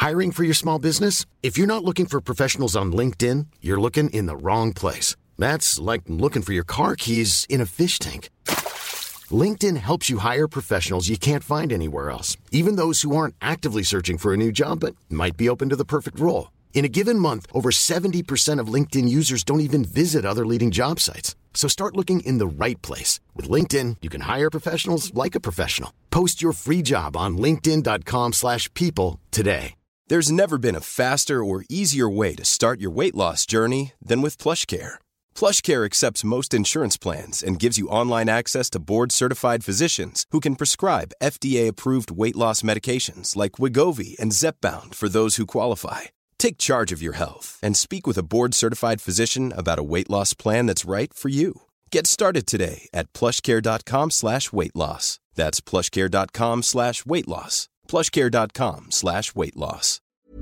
Hiring for your small business? If you're not looking for professionals on LinkedIn, you're looking in the wrong place. That's like looking for your car keys in a fish tank. LinkedIn helps you hire professionals you can't find anywhere else, even those who aren't actively searching for a new job but might be open to the perfect role. In a given month, over 70% of LinkedIn users don't even visit other leading job sites. So start looking in the right place. With LinkedIn, you can hire professionals like a professional. Post your free job on linkedin.com/people today. There's never been a faster or easier way to start your weight loss journey than with PlushCare. PlushCare accepts most insurance plans and gives you online access to board-certified physicians who can prescribe FDA-approved weight loss medications like Wegovy and Zepbound for those who qualify. Take charge of your health and speak with a board-certified physician about a weight loss plan that's right for you. Get started today at plushcare.com/weight loss. That's plushcare.com/weight loss. plushcare.com/weight loss.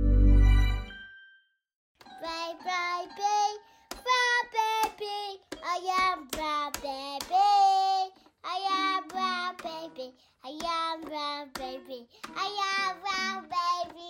Baby, I am brown baby. I am brown baby. I am brown baby. I am brown baby.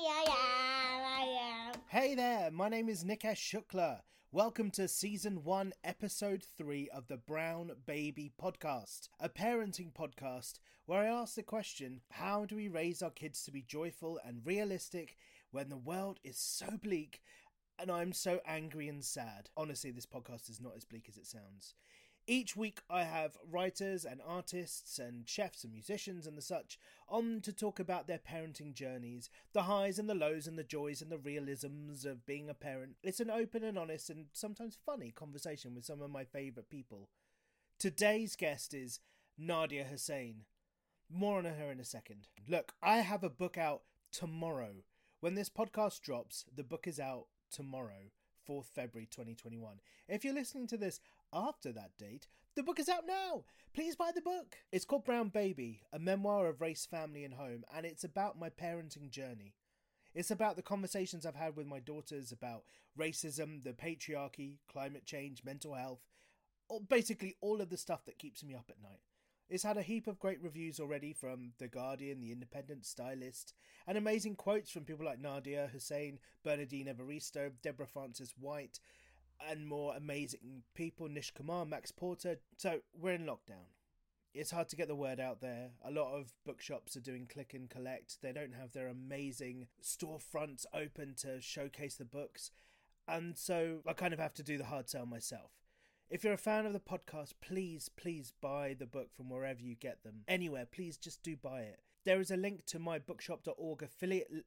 I am. Hey there, my name is Nikesh Shukla. Welcome to Season 1, Episode 3 of the Brown Baby Podcast, a parenting podcast where I ask the question, how do we raise our kids to be joyful and realistic when the world is so bleak and I'm so angry and sad? Honestly, this podcast is not as bleak as it sounds. Each week I have writers and artists and chefs and musicians and the such on to talk about their parenting journeys, the highs and the lows and the joys and the realisms of being a parent. It's an open and honest and sometimes funny conversation with some of my favourite people. Today's guest is Nadia Hussain. More on her in a second. Look, I have a book out tomorrow. When this podcast drops, the book is out tomorrow, 4th February 2021. If you're listening to this after that date, the book is out now. Please buy the book. It's called Brown Baby, a memoir of race, family and home, and it's about my parenting journey. It's about the conversations I've had with my daughters about racism, the patriarchy, climate change, mental health, or basically all of the stuff that keeps me up at night. It's had a heap of great reviews already from The Guardian, The Independent, Stylist, and amazing quotes from people like Nadia Hussain, Bernardine Evaristo, Deborah Francis White, and more amazing people, Nish Kumar, Max Porter. So we're in lockdown. It's hard to get the word out there. A lot of bookshops are doing click and collect. They don't have their amazing storefronts open to showcase the books. And so I kind of have to do the hard sell myself. If you're a fan of the podcast, please buy the book from wherever you get them. Anywhere, please just do buy it. There is a link to my bookshop.org affiliate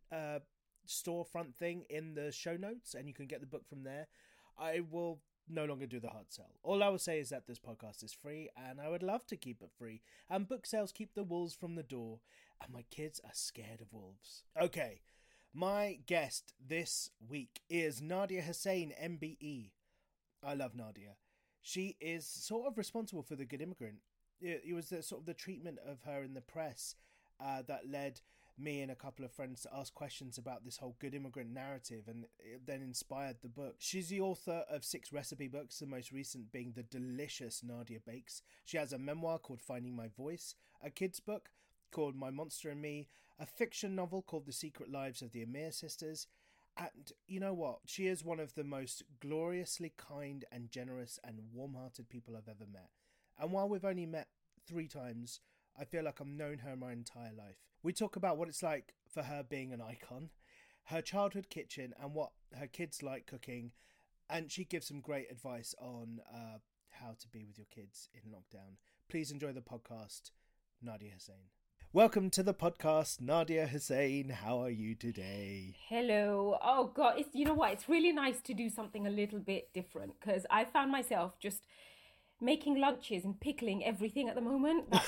storefront thing in the show notes, and you can get the book from there. I will no longer do the hard sell. All I will say is that this podcast is free, and I would love to keep it free. And book sales keep the wolves from the door, and my kids are scared of wolves. Okay, my guest this week is Nadia Hussain, MBE. I love Nadia. She is sort of responsible for The Good Immigrant. It was the treatment of her in the press that led me and a couple of friends to ask questions about this whole Good Immigrant narrative, and it then inspired the book. She's the author of 6 recipe books, the most recent being the delicious Nadia Bakes. She has a memoir called Finding My Voice, a kid's book called My Monster and Me, a fiction novel called The Secret Lives of the Amir Sisters. And you know what? She is one of the most gloriously kind and generous and warm-hearted people I've ever met. And while we've only met 3 times, I feel like I've known her my entire life. We talk about what it's like for her being an icon, her childhood kitchen, and what her kids like cooking. And she gives some great advice on how to be with your kids in lockdown. Please enjoy the podcast, Nadia Hussain. Welcome to the podcast, Nadia Hussain. How are you today? Hello. Oh God, you know what? It's really nice to do something a little bit different, because I found myself just making lunches and pickling everything at the moment. That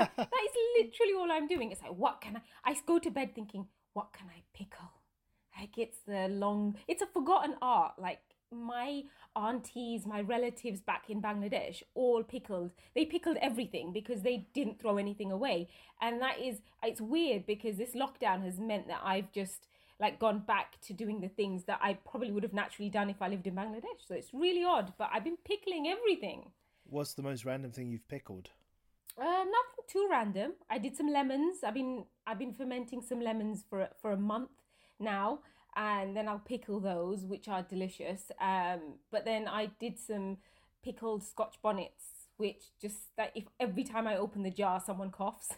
is literally all I'm doing. It's like, what can I go to bed thinking, what can I pickle? Like it's a forgotten art. Like my aunties, my relatives back in Bangladesh all pickled. They pickled everything because they didn't throw anything away. And it's weird because this lockdown has meant that I've just gone back to doing the things that I probably would have naturally done if I lived in Bangladesh. So it's really odd, but I've been pickling everything. What's the most random thing you've pickled? Nothing too random. I did some lemons. I've been fermenting some lemons for a month. now, and then I'll pickle those, which are delicious. But then I did some pickled Scotch bonnets, which just that if every time I open the jar, someone coughs.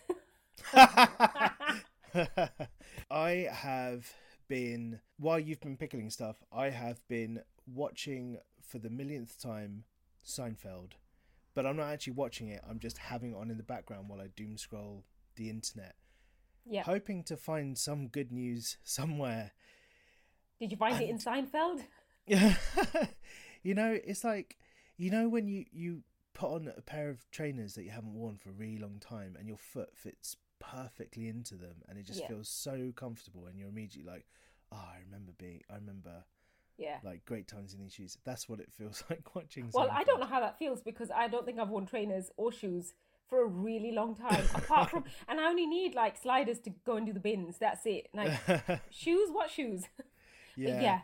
I have been, while you've been pickling stuff, I have been watching for the millionth time Seinfeld, but I'm not actually watching it. I'm just having it on in the background while I doom scroll the internet, hoping to find some good news somewhere. Did you find it in Seinfeld? You know, it's like, you know, when you put on a pair of trainers that you haven't worn for a really long time and your foot fits perfectly into them and it just feels so comfortable, and you're immediately like, oh, I remember like great times in these shoes. That's what it feels like watching Well, Seinfeld. I don't know how that feels, because I don't think I've worn trainers or shoes for a really long time, apart from, and I only need like sliders to go and do the bins. That's it. Like shoes, what shoes? Yeah.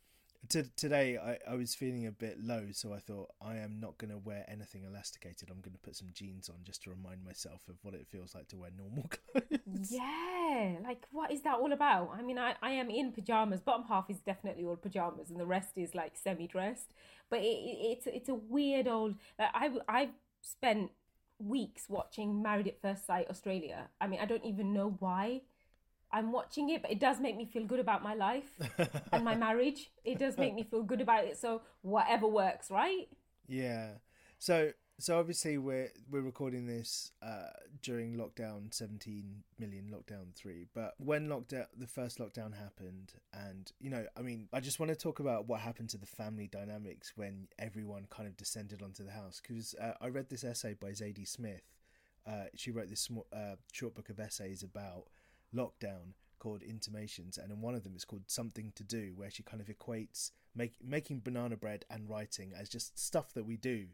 Today I was feeling a bit low, so I thought, I am not going to wear anything elasticated. I'm going to put some jeans on just to remind myself of what it feels like to wear normal clothes. Yeah, like what is that all about? I mean, I am in pajamas. Bottom half is definitely all pajamas, and the rest is like semi-dressed. But it's a weird old. Like, I've spent weeks watching Married at First Sight Australia. I mean, I don't even know why I'm watching it, but it does make me feel good about my life and my marriage. It does make me feel good about it. So whatever works, right? Yeah. So obviously we're recording this during lockdown 17 million, lockdown 3. But when the first lockdown happened, and you know, I mean, I just want to talk about what happened to the family dynamics when everyone kind of descended onto the house. Because I read this essay by Zadie Smith. She wrote this short book of essays about lockdown called Intimations, and in one of them it's called Something to Do, where she kind of equates making banana bread and writing as just stuff that we do.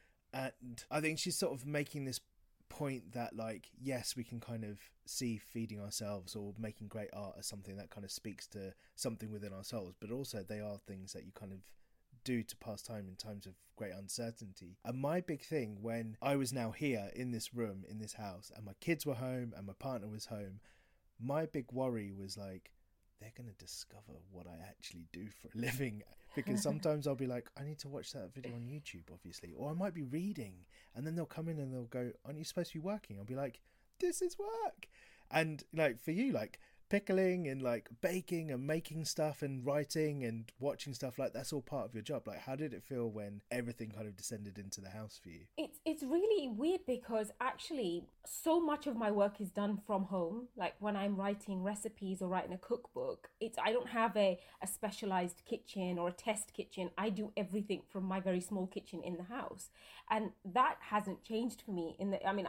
And I think she's sort of making this point that, like, yes, we can kind of see feeding ourselves or making great art as something that kind of speaks to something within ourselves, but also they are things that you kind of do to pass time in times of great uncertainty. And my big thing, when I was now here in this room, in this house, and my kids were home and my partner was home, my big worry was like, they're going to discover what I actually do for a living. Because sometimes I'll be like, I need to watch that video on YouTube, obviously. Or I might be reading, and then they'll come in and they'll go, aren't you supposed to be working? I'll be like, this is work. And like for you, like pickling and like baking and making stuff and writing and watching stuff, like that's all part of your job. Like, how did it feel when everything kind of descended into the house for you? It's really weird, because actually so much of my work is done from home. Like when I'm writing recipes or writing a cookbook, I don't have a specialized kitchen or a test kitchen. I do everything from my very small kitchen in the house, and that hasn't changed for me.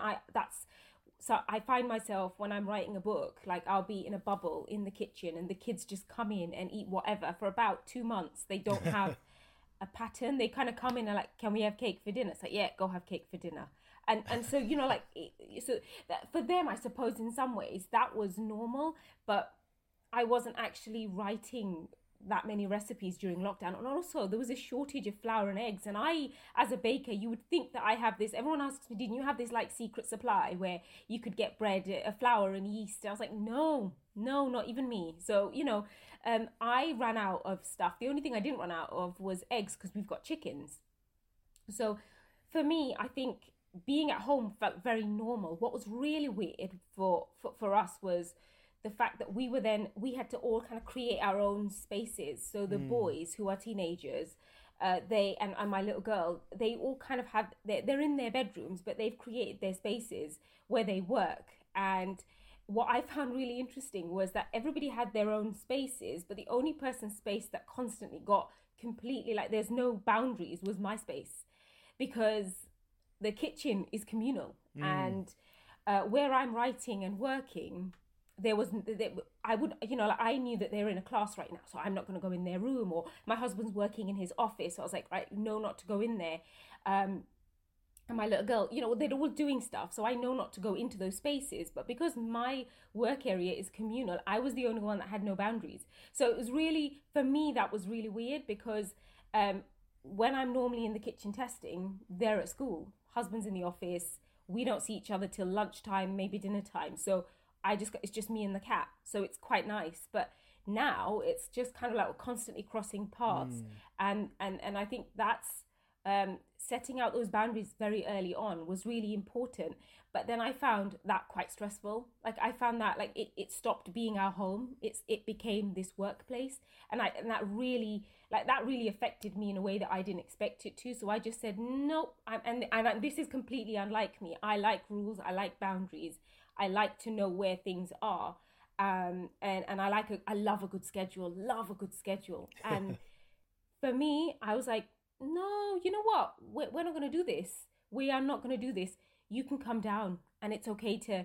So I find myself, when I'm writing a book, like I'll be in a bubble in the kitchen and the kids just come in and eat whatever. For about 2 months, they don't have a pattern. They kind of come in and like, can we have cake for dinner? It's like, yeah, go have cake for dinner. And so, you know, like, so that, for them, I suppose in some ways that was normal, but I wasn't actually writing that many recipes during lockdown. And also there was a shortage of flour and eggs, and I, as a baker, you would think that I have this, everyone asks me, didn't you have this like secret supply where you could get bread, flour and yeast? I was like, no, not even me. So, you know, I ran out of stuff. The only thing I didn't run out of was eggs, because we've got chickens. So for me, I think being at home felt very normal. What was really weird for us was the fact that we had to all kind of create our own spaces. So the boys, who are teenagers, they and my little girl, they all kind of they're in their bedrooms, but they've created their spaces where they work. And what I found really interesting was that everybody had their own spaces, but the only person's space that constantly got completely, like, there's no boundaries, was my space, because the kitchen is communal. And where I'm writing and working, I knew that they're in a class right now, so I'm not going to go in their room. Or my husband's working in his office, so I was like, right, no, not to go in there. And my little girl, you know, they're all doing stuff, so I know not to go into those spaces. But because my work area is communal, I was the only one that had no boundaries. So it was really, for me, that was really weird, because when I'm normally in the kitchen testing, they're at school, husband's in the office, we don't see each other till lunchtime, maybe dinner time. So it's just me and the cat. So it's quite nice. But Now it's just kind of like we're constantly crossing paths. And I think that's setting out those boundaries very early on was really important. But then I found that quite stressful. Like I found that like it stopped being our home. It became this workplace, and that really affected me in a way that I didn't expect it to. So I just said nope. And this is completely unlike me. I like rules. I like boundaries. I like to know where things are. And I love a good schedule. And for me, I was like, no, you know what? We're not going to do this. We are not going to do this. You can come down, and it's okay to,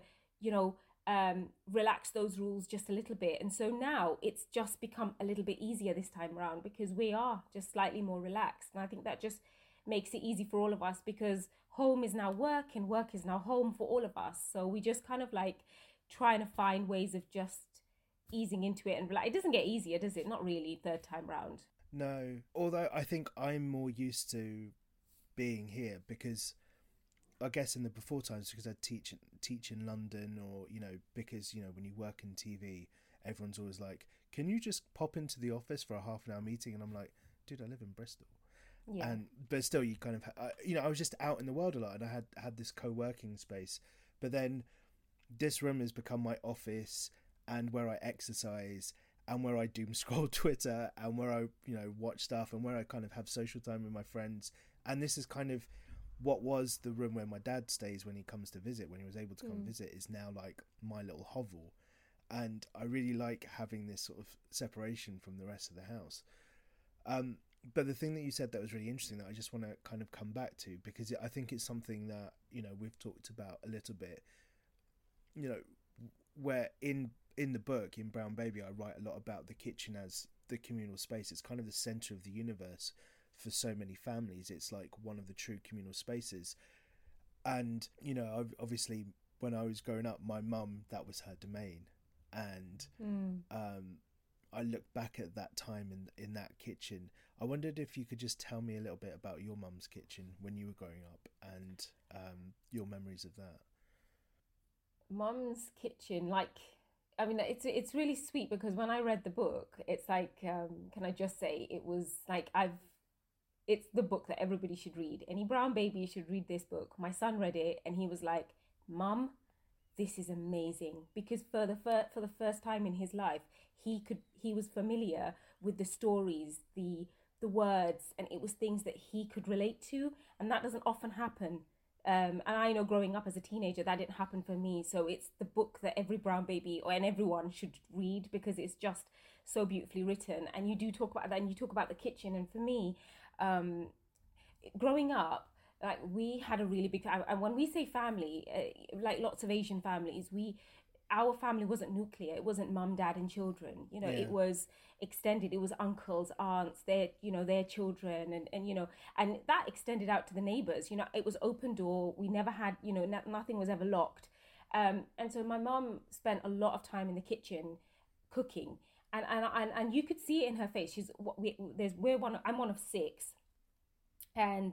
relax those rules just a little bit. And so now it's just become a little bit easier this time around because we are just slightly more relaxed. And I think that just makes it easy for all of us because home is now work and work is now home for all of us. So we just kind of like trying to find ways of just easing into it and relax. It doesn't get easier, does it? Not really, third time round. No, although I think I'm more used to being here because I guess in the before times because I teach in London or, because, when you work in TV, everyone's always like, can you just pop into the office for a half an hour meeting? And I'm like, dude, I live in Bristol. Yeah. But still you kind of, I was just out in the world a lot and I had this co-working space. But then this room has become my office and where I exercise and where I doom scroll Twitter and where I, watch stuff and where I kind of have social time with my friends. And this is kind of what was the room where my dad stays when he comes to visit, when he was able to come visit, is now like my little hovel. And I really like having this sort of separation from the rest of the house. But the thing that you said that was really interesting that I just want to kind of come back to, because I think it's something that, we've talked about a little bit, where in the book, in Brown Baby, I write a lot about the kitchen as the communal space. It's kind of the center of the universe for so many families. It's like one of the true communal spaces. And, obviously when I was growing up, my mum, that was her domain. And I look back at that time in that kitchen. I wondered if you could just tell me a little bit about your mum's kitchen when you were growing up and your memories of that. Mum's kitchen, it's really sweet because when I read the book, it's like, can I just say, it was like it's the book that everybody should read. Any brown baby should read this book. My son read it and he was like, Mum, this is amazing, because for the first time in his life, he was familiar with the stories, the words, and it was things that he could relate to, and that doesn't often happen. And I know growing up as a teenager, that didn't happen for me. So it's the book that every brown baby and everyone should read because it's just so beautifully written. And you do talk about that, and you talk about the kitchen. And for me, growing up, like we had a really big, and when we say family, like lots of Asian families, our family wasn't nuclear. It wasn't mum, dad, and children. It was extended. It was uncles, aunts, their children, and that extended out to the neighbors. It was open door. We never had, nothing was ever locked. And so my mum spent a lot of time in the kitchen cooking, and you could see it in her face. I'm one of 6, and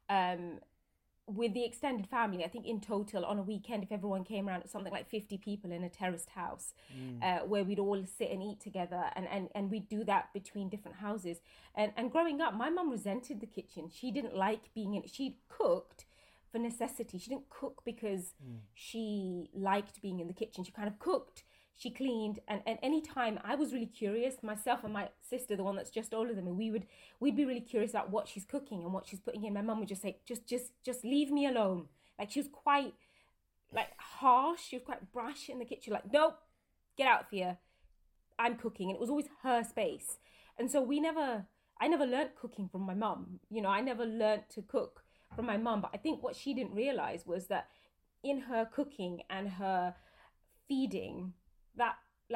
with the extended family, I think in total on a weekend, if everyone came around, it's something like 50 people in a terraced house, where we'd all sit and eat together, and we'd do that between different houses. And growing up, my mum resented the kitchen. She didn't like being in it. She cooked for necessity. She didn't cook because she liked being in the kitchen. She kind of cooked, she cleaned, and any time I was really curious, myself and my sister, the one that's just older than me, we'd be really curious about what she's cooking and what she's putting in. My mum would just say, just leave me alone. Like, she was quite harsh. She was quite brash in the kitchen. Like, nope, get out of here. I'm cooking. And it was always her space. And so I never learnt cooking from my mum. I never learnt to cook from my mum. But I think what she didn't realize was that in her cooking and her feeding, that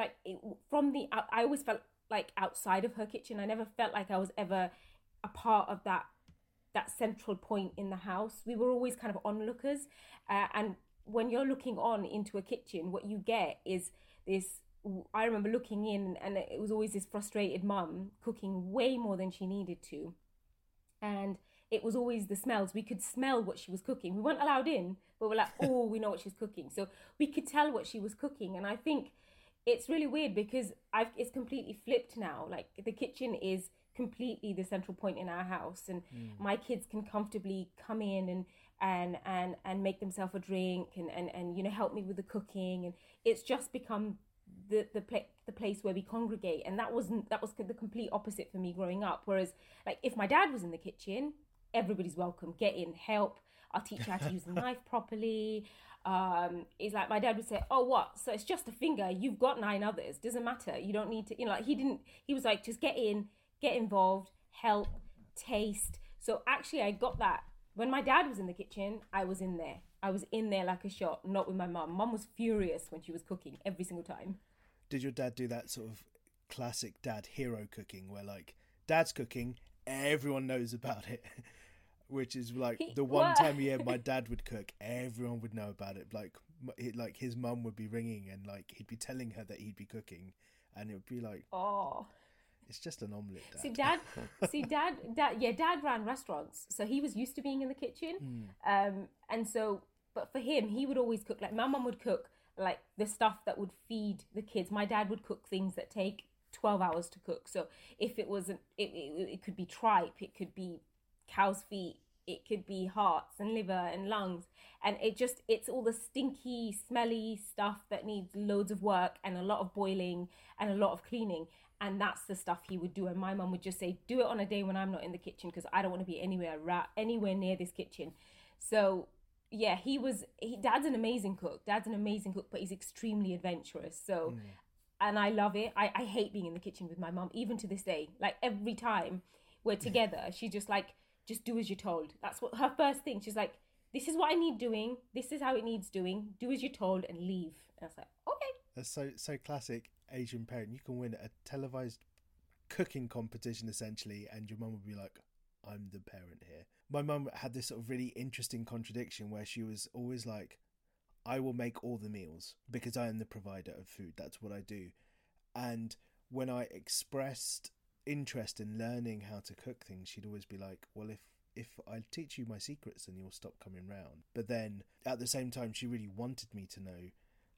I always felt like outside of her kitchen. I never felt like I was ever a part of that central point in the house. We were always kind of onlookers, and when you're looking on into a kitchen, what you get is this. I remember looking in, and it was always this frustrated mum cooking way more than she needed to, and it was always the smells. We could smell what she was cooking. We weren't allowed in, but we're like, oh, we know what she's cooking. So we could tell what she was cooking. And I think it's really weird because it's completely flipped now. Like the kitchen is completely the central point in our house, and my kids can comfortably come in and make themselves a drink and you know, help me with the cooking, and it's just become the place where we congregate. And that was the complete opposite for me growing up. Whereas like if my dad was in the kitchen, everybody's welcome, get in, help, I'll teach you how to use the knife properly. It's like my dad would say, oh, what, so it's just a finger, you've got 9 others, doesn't matter, you don't need to, you know, like he was like, just get in, get involved, help, taste. So actually I got that when my dad was in the kitchen. I was in there like a shot. Not with my mum was furious when she was cooking every single time. Did your dad do that sort of classic dad hero cooking where like dad's cooking, everyone knows about it? Which is like the one time a year my dad would cook, everyone would know about it. Like his mum would be ringing and like he'd be telling her that he'd be cooking, and it would be like, oh, it's just an omelette, Dad. Dad ran restaurants, so he was used to being in the kitchen. And so, but for him, he would always cook. Like my mum would cook like the stuff that would feed the kids. My dad would cook things that take 12 hours to cook. So if it wasn't, it could be tripe, it could be cow's feet, it could be hearts and liver and lungs, and it's all the stinky, smelly stuff that needs loads of work and a lot of boiling and a lot of cleaning. And that's the stuff he would do. And my mum would just say, do it on a day when I'm not in the kitchen, because I don't want to be anywhere near this kitchen. So yeah, Dad's an amazing cook, but he's extremely adventurous. So and I love it. I hate being in the kitchen with my mum, even to this day. Like every time we're together, she's just like, just do as you're told. That's what her first thing. She's like, this is what I need doing. This is how it needs doing. Do as you're told and leave. And I was like, okay. That's so classic Asian parent. You can win a televised cooking competition essentially, and your mum would be like, I'm the parent here. My mum had this sort of really interesting contradiction where she was always like, I will make all the meals because I am the provider of food. That's what I do. And when I expressed interest in learning how to cook things, she'd always be like, well, if I teach you my secrets, then you'll stop coming round. But then at the same time, she really wanted me to know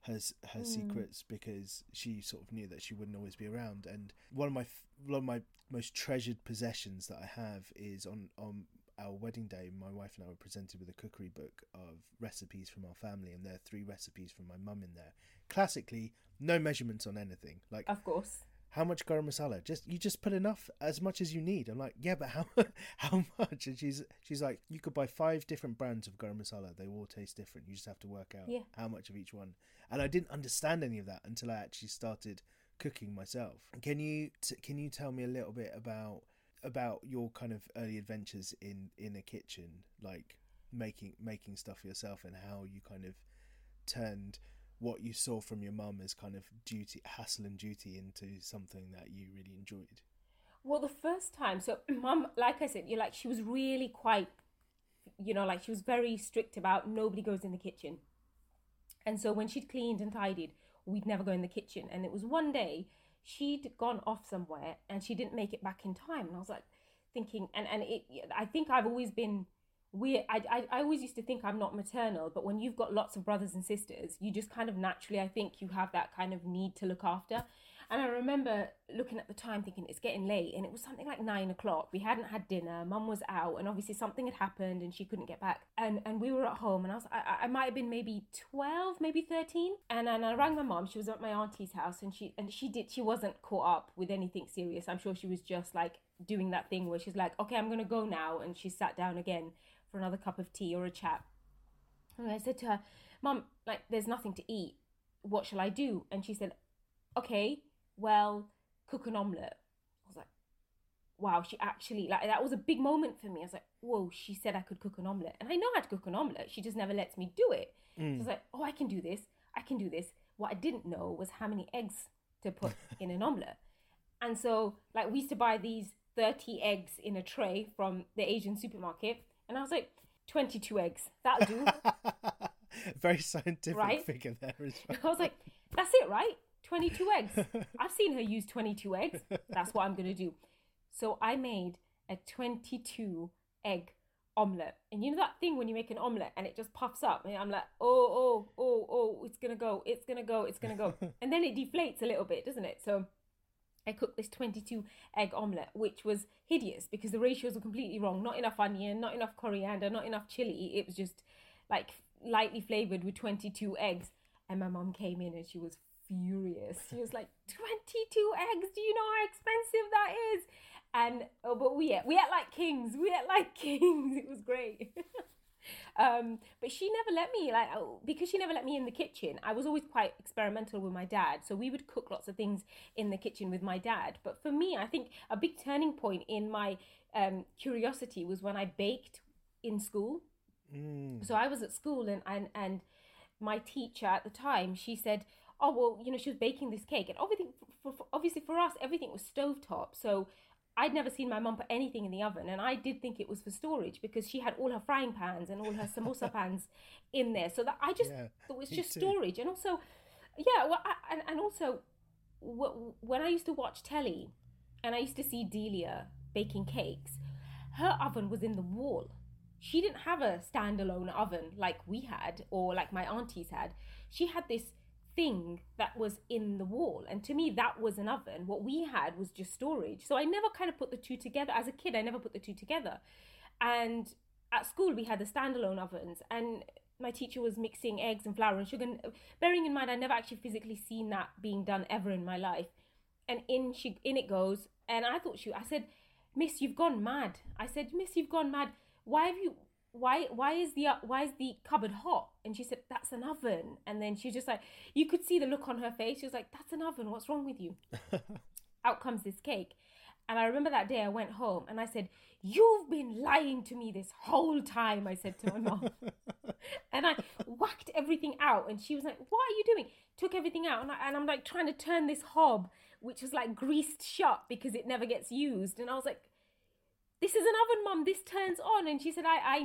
her secrets, because she sort of knew that she wouldn't always be around. And one of my most treasured possessions that I have is on our wedding day, my wife and I were presented with a cookery book of recipes from our family, and there are 3 recipes from my mum in there. Classically, no measurements on anything. Like, of course. How much garam masala? You just put enough, as much as you need. I'm like, yeah, but how much? And she's like, you could buy 5 different brands of garam masala. They all taste different. You just have to work out how much of each one. And I didn't understand any of that until I actually started cooking myself. Can you tell me a little bit about your kind of early adventures in a kitchen, like making stuff yourself, and how you kind of turned what you saw from your mum as kind of hassle and duty into something that you really enjoyed? Well, the first time, so mum, like I said, she was really quite, like she was very strict about nobody goes in the kitchen. And so when she'd cleaned and tidied, we'd never go in the kitchen. And it was one day she'd gone off somewhere and she didn't make it back in time. And I was like thinking, I think I've always been weird. I always used to think I'm not maternal, but when you've got lots of brothers and sisters, you just kind of naturally, I think you have that kind of need to look after. And I remember looking at the time thinking it's getting late, and it was something like 9 o'clock. We hadn't had dinner, mum was out, and obviously something had happened and she couldn't get back. And we were at home, and I might have been maybe 12, maybe 13. And I rang my mum. She was at my auntie's house, and she wasn't caught up with anything serious. I'm sure she was just like doing that thing where she's like, okay, I'm going to go now. And she sat down again for another cup of tea or a chat. And I said to her, Mum, like, there's nothing to eat. What shall I do? And she said, okay, well, cook an omelette. I was like, wow, she actually, like, that was a big moment for me. I was like, whoa, she said I could cook an omelette. And I know how to cook an omelette. She just never lets me do it. So I was like, oh, I can do this. What I didn't know was how many eggs to put in an omelette. And so, like, we used to buy these 30 eggs in a tray from the Asian supermarket. And I was like, 22 eggs. That'll do. Very scientific figure there as well. I was like, that's it, right? 22 eggs. I've seen her use 22 eggs. That's what I'm going to do. So I made a 22 egg omelette. And you know that thing when you make an omelette and it just puffs up, and I'm like, it's gonna go, it's gonna go, it's gonna go. And then it deflates a little bit, doesn't it? So I cooked this 22 egg omelette, which was hideous because the ratios were completely wrong. Not enough onion, not enough coriander, not enough chili. It was just like lightly flavored with 22 eggs. And my mum came in and she was furious. She was like, 22 eggs, do you know how expensive that is? And but we ate like kings. It was great. But she never let me, because she never let me in the kitchen. I was always quite experimental with my dad, so we would cook lots of things in the kitchen with my dad. But for me, I think a big turning point in my curiosity was when I baked in school. So I was at school, and my teacher at the time, she said, oh, well, you know, she was baking this cake, and obviously for us, everything was stovetop. So I'd never seen my mum put anything in the oven, and I did think it was for storage because she had all her frying pans and all her samosa pans in there. So that I just thought it was just storage. And also, when I used to watch telly, and I used to see Delia baking cakes, her oven was in the wall. She didn't have a standalone oven like we had or like my aunties had. She had this thing that was in the wall, and to me that was an oven. What we had was just storage. So I never kind of put the two together. As a kid, I never put the two together. And at school we had the standalone ovens, and my teacher was mixing eggs and flour and sugar, and bearing in mind I never actually physically seen that being done ever in my life. And in it goes, and I said, Miss, you've gone mad. I said, Miss, you've gone mad. Why is the cupboard hot? And she said, that's an oven. And then she just like, you could see the look on her face. She was like, that's an oven. What's wrong with you? Out comes this cake. And I remember that day I went home and I said, you've been lying to me this whole time, I said to my mom. And I whacked everything out. And she was like, what are you doing? Took everything out. And I'm like trying to turn this hob, which was like greased shut because it never gets used. And I was like, this is an oven, Mum, this turns on. And she said, I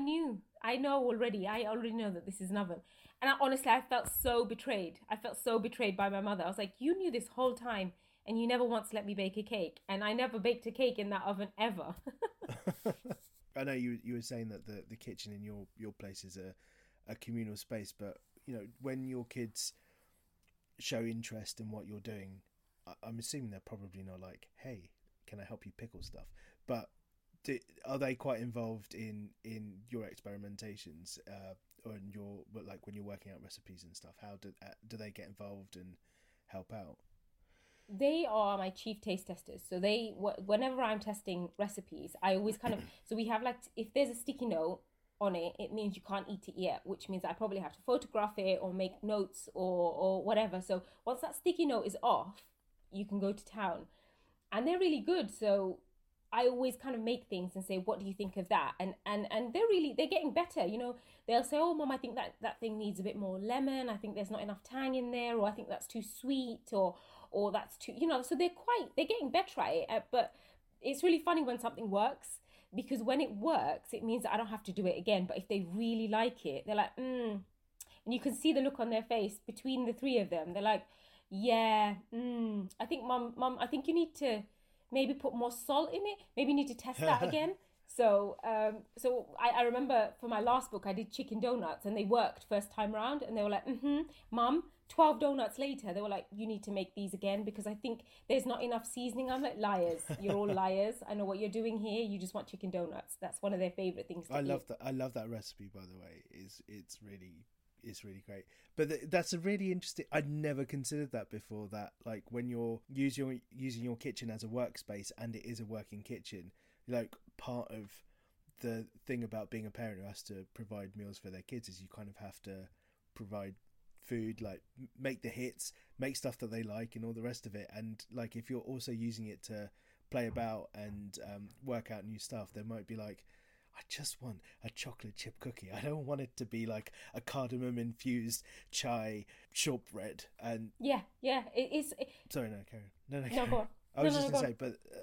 already know that this is an oven. And I felt so betrayed. I felt so betrayed by my mother. I was like, you knew this whole time and you never once let me bake a cake. And I never baked a cake in that oven ever. I know you were saying that the kitchen in your place is a communal space, but you know, when your kids show interest in what you're doing, I'm assuming they're probably not like, hey, can I help you pickle stuff? But are they quite involved in your experimentations or in your, like when you're working out recipes and stuff? How do they get involved and help out? They are my chief taste testers. So whenever I'm testing recipes, I always kind of, so we have like, if there's a sticky note on it, it means you can't eat it yet, which means I probably have to photograph it or make notes or whatever. So once that sticky note is off, you can go to town. And they're really good. So I always kind of make things and say, what do you think of that? And they're getting better. You know, they'll say, oh, Mom, I think that thing needs a bit more lemon. I think there's not enough tang in there, or I think that's too sweet, or that's too, you know, so they're getting better at it. But it's really funny when something works, because when it works, it means that I don't have to do it again. But if they really like it, they're like, and you can see the look on their face between the three of them. They're like, yeah, I think Mom, I think you need to maybe put more salt in it. Maybe you need to test that again. So I remember for my last book, I did chicken donuts and they worked first time around, and they were like, Mum, 12 donuts later, they were like, you need to make these again because I think there's not enough seasoning. I'm like, liars. You're all liars. I know what you're doing here. You just want chicken donuts. That's one of their favorite things to eat. I love that recipe, by the way. It's really great. But that's a really interesting, I'd never considered that before, that like when you're using your kitchen as a workspace and it is a working kitchen, like part of the thing about being a parent who has to provide meals for their kids is you kind of have to provide food, like make the hits, make stuff that they like and all the rest of it. And like if you're also using it to play about and work out new stuff, there might be like, I just want a chocolate chip cookie. I don't want it to be like a cardamom infused chai shortbread. And yeah, it is. Sorry, no, carry on. No, go on. I was just going to say,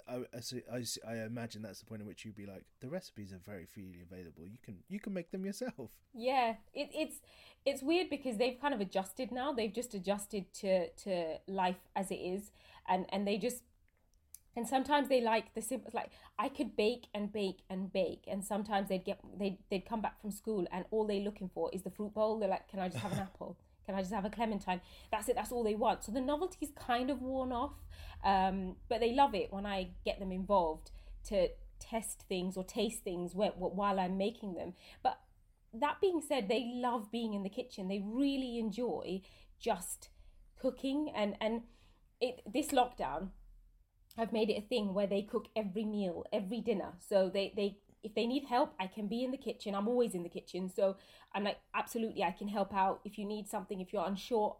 but I imagine that's the point at which you'd be like, the recipes are very freely available. You can make them yourself. Yeah, it's weird because they've kind of adjusted now. They've just adjusted to life as it is, and they just, And sometimes they like the simple, like I could bake and bake and bake, and sometimes they'd come back from school and all they're looking for is the fruit bowl. They're like, can I just have an apple? Can I just have a clementine? That's it. That's all they want. So the novelty's kind of worn off, but they love it when I get them involved to test things or taste things while I'm making them. But that being said, they love being in the kitchen. They really enjoy just cooking, and this lockdown, I've made it a thing where they cook every meal, every dinner. So they if they need help, I can be in the kitchen. I'm always in the kitchen. So I'm like, absolutely, I can help out. If you need something, if you're unsure,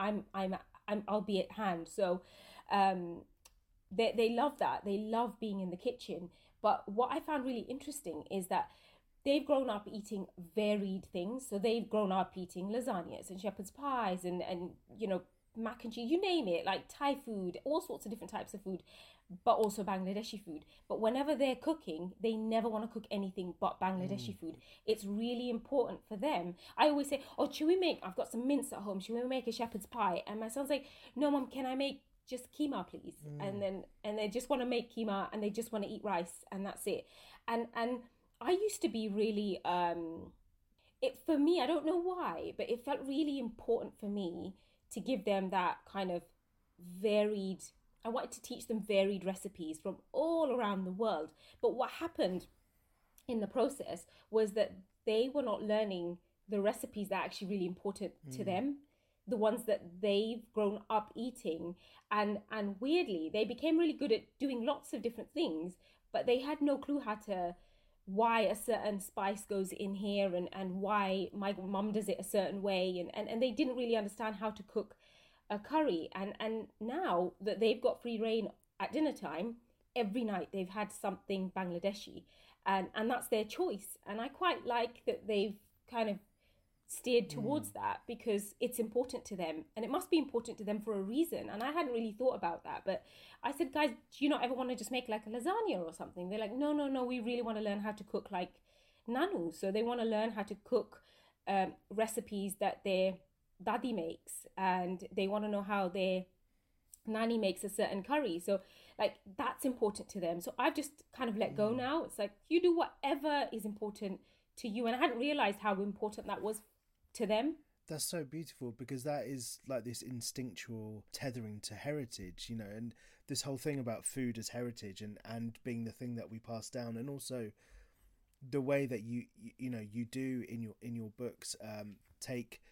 I'll be at hand. So they love that. They love being in the kitchen. But what I found really interesting is that they've grown up eating varied things. So they've grown up eating lasagnas and shepherd's pies and mac and cheese, you name it, like Thai food, all sorts of different types of food, but also Bangladeshi food. But whenever they're cooking, they never want to cook anything but Bangladeshi food. It's really important for them. I always say, oh, should we make, I've got some mince at home, should we make a shepherd's pie? And my son's like, no, Mom, can I make just keema, please? And they just want to make keema and they just want to eat rice, and that's it. And I used to be really, for me, I don't know why, but it felt really important for me to give them that kind of varied, I wanted to teach them varied recipes from all around the world. But what happened in the process was that they were not learning the recipes that are actually really important to them, the ones that they've grown up eating. And weirdly, they became really good at doing lots of different things, but they had no clue why a certain spice goes in here and why my mum does it a certain way, and they didn't really understand how to cook a curry. And now that they've got free reign at dinner time, every night they've had something Bangladeshi, and that's their choice. And I quite like that they've kind of steered towards that, because it's important to them, and it must be important to them for a reason. And I hadn't really thought about that, but I said, guys, do you not ever want to just make like a lasagna or something? They're like, no, we really want to learn how to cook like nanu. So they want to learn how to cook recipes that their daddy makes, and they want to know how their nanny makes a certain curry. So like, that's important to them. So I've just kind of let go now. It's like, you do whatever is important to you. And I hadn't realized how important that was to them. That's so beautiful, because that is like this instinctual tethering to heritage, and this whole thing about food as heritage and being the thing that we pass down, and also the way that you do in your books take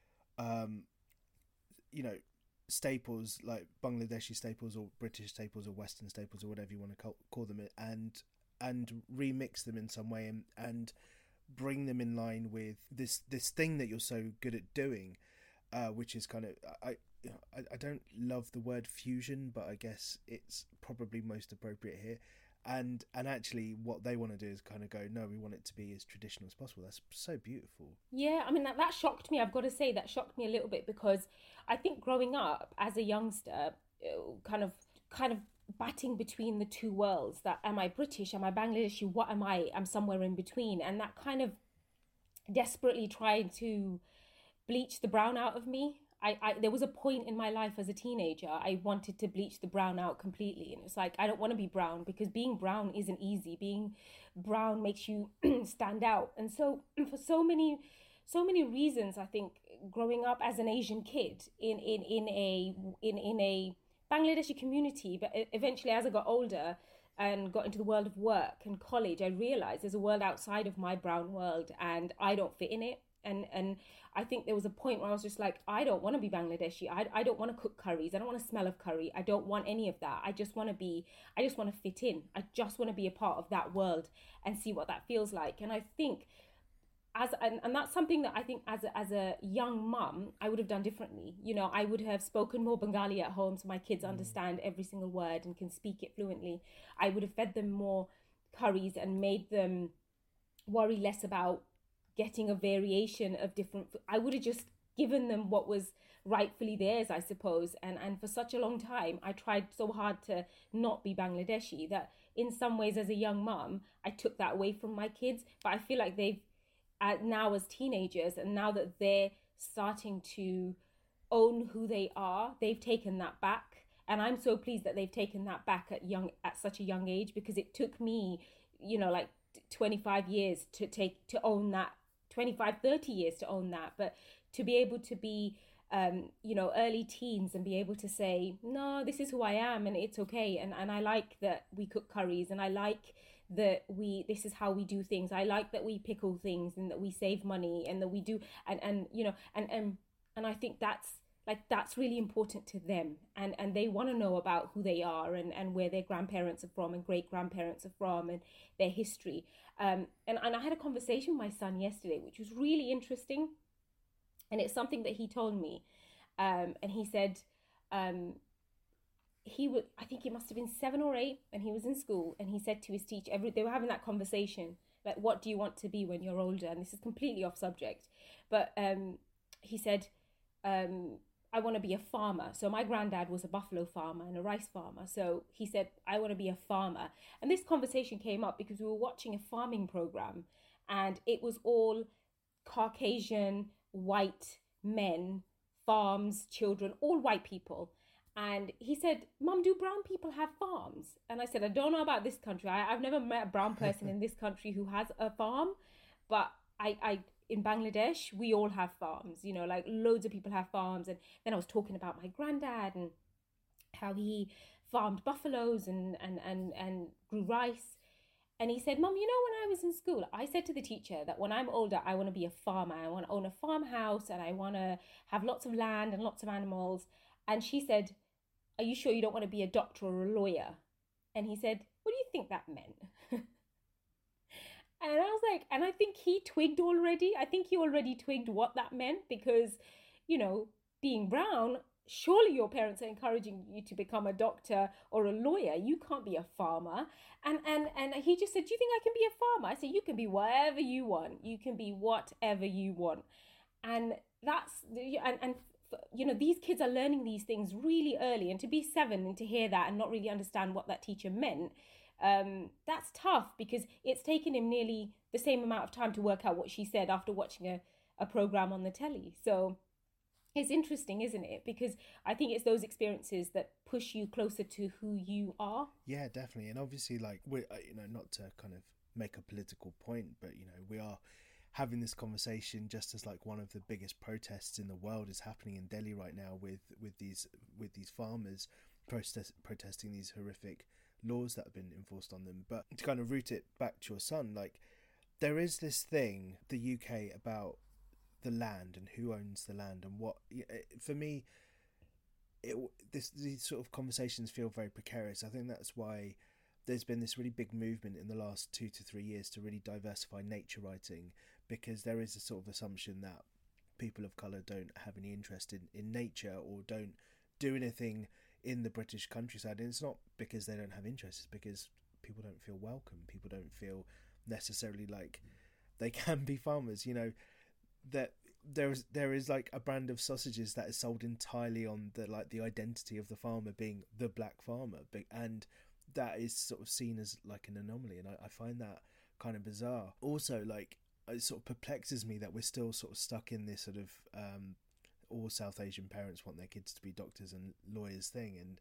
staples like Bangladeshi staples or British staples or Western staples or whatever you want to call them, and remix them in some way and bring them in line with this thing that you're so good at doing, which is kind of, I don't love the word fusion, but I guess it's probably most appropriate here. And actually what they want to do is kind of go, no, we want it to be as traditional as possible. That's so beautiful. Yeah, I mean, that shocked me. I've got to say, that shocked me a little bit, because I think growing up as a youngster, kind of batting between the two worlds, that am I British, am I Bangladeshi, what am I? I'm somewhere in between. And that kind of desperately tried to bleach the brown out of me. There was a point in my life as a teenager, I wanted to bleach the brown out completely. And it's like, I don't want to be brown, because being brown isn't easy. Being brown makes you stand out. And so for so many reasons, I think growing up as an Asian kid in a Bangladeshi community, but eventually as I got older and got into the world of work and college, I realized there's a world outside of my brown world and I don't fit in it. And I think there was a point where I was just like, I don't want to be Bangladeshi. I don't want to cook curries. I don't want to smell of curry. I don't want any of that. I just want to fit in. I just want to be a part of that world and see what that feels like. And I think and that's something that I think as a young mum, I would have done differently. I would have spoken more Bengali at home so my kids understand every single word and can speak it fluently. I would have fed them more curries and made them worry less about getting a variation of different. I would have just given them what was rightfully theirs, I suppose. And for such a long time, I tried so hard to not be Bangladeshi that in some ways as a young mum, I took that away from my kids. But I feel like they've, now as teenagers, and now that they're starting to own who they are, they've taken that back And I'm so pleased that they've taken that back at such a young age, because it took me, like 25 years to own that, 25, 30 years to own that. But to be able to be, early teens and be able to say, no, this is who I am and it's okay. And I like that we cook curries, and I like that this is how we do things. I like that we pickle things and that we save money and that we do, and I think that's really important to them, and they want to know about who they are and where their grandparents are from and great grandparents are from and their history. And I had a conversation with my son yesterday, which was really interesting, and it's something that he told me, and he said, I think he must have been 7 or 8, and he was in school, and he said to his teacher, they were having that conversation, like, what do you want to be when you're older? And this is completely off subject, but he said, I want to be a farmer. So my granddad was a buffalo farmer and a rice farmer. So he said, I want to be a farmer. And this conversation came up because we were watching a farming program, and it was all Caucasian, white men, farms, children, all white people. And he said, Mum, do brown people have farms? And I said, I don't know about this country. I've never met a brown person in this country who has a farm. But in Bangladesh, we all have farms, like loads of people have farms. And then I was talking about my granddad and how he farmed buffaloes and grew rice. And he said, Mum, when I was in school, I said to the teacher that when I'm older, I want to be a farmer. I want to own a farmhouse, and I want to have lots of land and lots of animals. And she said, are you sure you don't want to be a doctor or a lawyer? And he said, what do you think that meant? And I was like, and I think he twigged already. I think he already twigged what that meant, because, being brown, surely your parents are encouraging you to become a doctor or a lawyer. You can't be a farmer. And he just said, do you think I can be a farmer? I said, you can be whatever you want. You can be whatever you want. And that's, these kids are learning these things really early. And to be 7 and to hear that and not really understand what that teacher meant, that's tough, because it's taken him nearly the same amount of time to work out what she said after watching a program on the telly. So it's interesting, isn't it? Because I think it's those experiences that push you closer to who you are. Yeah, definitely. And obviously, like, we're, not to kind of make a political point, but, we are having this conversation just as like one of the biggest protests in the world is happening in Delhi right now with these farmers protesting these horrific laws that have been enforced on them. But to kind of root it back to your son, like, there is this thing, the UK, about the land and who owns the land and what. For me, these sort of conversations feel very precarious. I think that's why there's been this really big movement in the last 2 to 3 years to really diversify nature writing, because there is a sort of assumption that people of colour don't have any interest in nature or don't do anything in the British countryside. And it's not because they don't have interest, it's because people don't feel welcome. People don't feel necessarily like they can be farmers. That there is like a brand of sausages that is sold entirely on the identity of the farmer being the black farmer, and that is sort of seen as like an anomaly, and I find that kind of bizarre. Also, like, it sort of perplexes me that we're still sort of stuck in this sort of all South Asian parents want their kids to be doctors and lawyers thing, and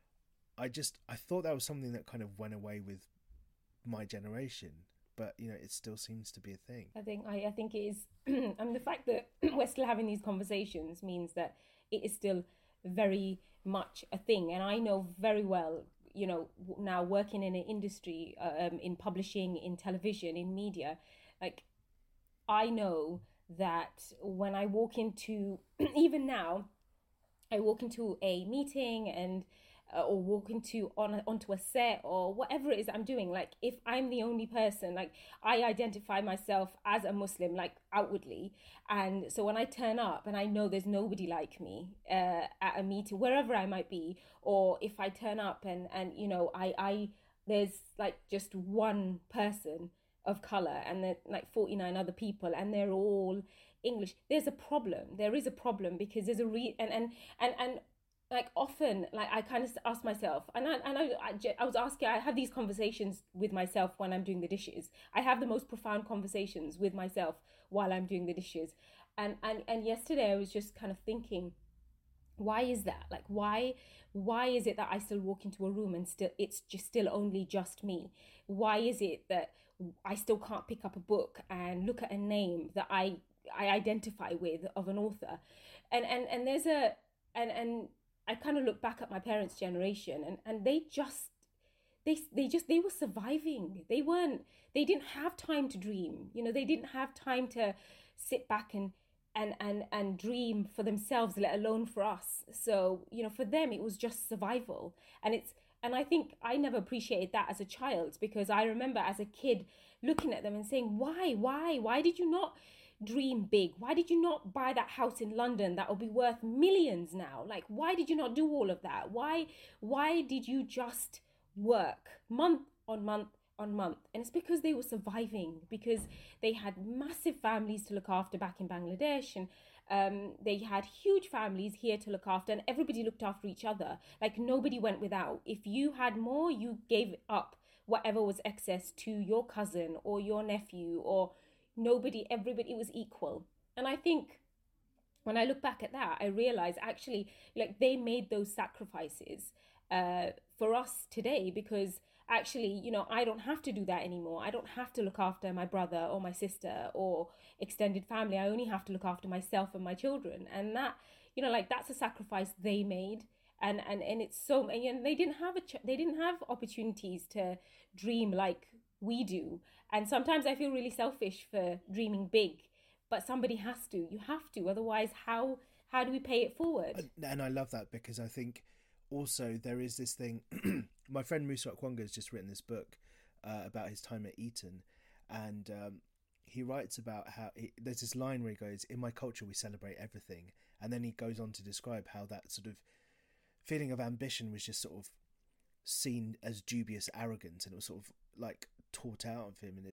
I thought that was something that kind of went away with my generation, but it still seems to be a thing. I think it is. The fact that we're still having these conversations means that it is still very much a thing. And I know very well, now working in an industry, in publishing, in television, in media, like, I know that when I walk into, even now, I walk into a meeting and or walk onto a set or whatever it is I'm doing, like, if I'm the only person, like, I identify myself as a Muslim, like, outwardly, and so when I turn up and I know there's nobody like me at a meeting, wherever I might be, or if I turn up and I there's like just one person of color and then like 49 other people and they're all English, there is a problem, because there's and like, often, like, I kind of ask myself, and I was asking, I have these conversations with myself when I'm doing the dishes. I have the most profound conversations with myself while I'm doing the dishes. And yesterday I was just kind of thinking, Why is that? Like, why is it that I still walk into a room and it's just still only just me? Why is it that I still can't pick up a book and look at a name that I identify with of an author? And there's a and I kind of look back at my parents' generation, and they were surviving. They didn't have time to dream. They didn't have time to sit back and dream for themselves, let alone for us. So, for them it was just survival. And I think I never appreciated that as a child, because I remember as a kid looking at them and saying, why did you not dream big? Why did you not buy that house in London that will be worth millions now? Like, why did you not do all of that? Why did you just work month on month on month? And it's because they were surviving, because they had massive families to look after back in Bangladesh, and they had huge families here to look after, and everybody looked after each other. Like, nobody went without. If you had more, you gave up whatever was excess to your cousin or your nephew, or everybody was equal. And I think when I look back at that, I realize actually, like, they made those sacrifices for us today, because actually, I don't have to do that anymore. I don't have to look after my brother or my sister or extended family. I only have to look after myself and my children. And that, like, that's a sacrifice they made. And it's so, and they didn't have opportunities to dream like we do. And sometimes I feel really selfish for dreaming big, but somebody has to. You have to. Otherwise, how do we pay it forward? And I love that, because I think also there is this thing. My friend Musa Okwonga has just written this book about his time at Eton, and he writes about how there's this line where he goes, "In my culture, we celebrate everything," and then he goes on to describe how that sort of feeling of ambition was just sort of seen as dubious arrogance, and it was sort of like taught out of him.